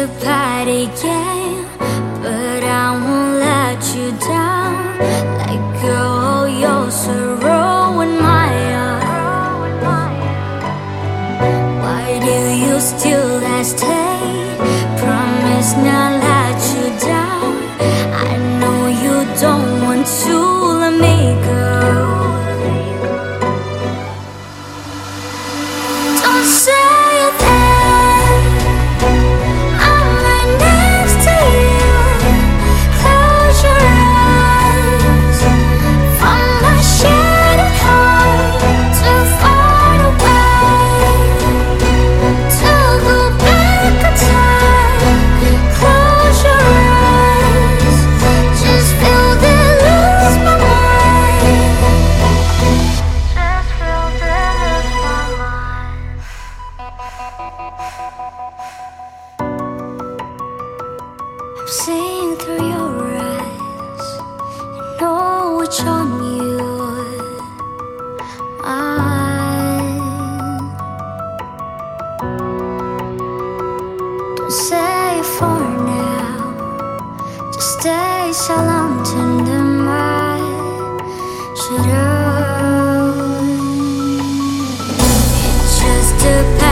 a party game, but I won't let you down. Let go of your sorrow and my own. Why do you still hesitate? Promise not let you down. I know you don't want to let me go. Don't say I'm seeing through your eyes. I know which on your mind. Don't say it for now. Just stay silent in the mind. Shut up. It's just a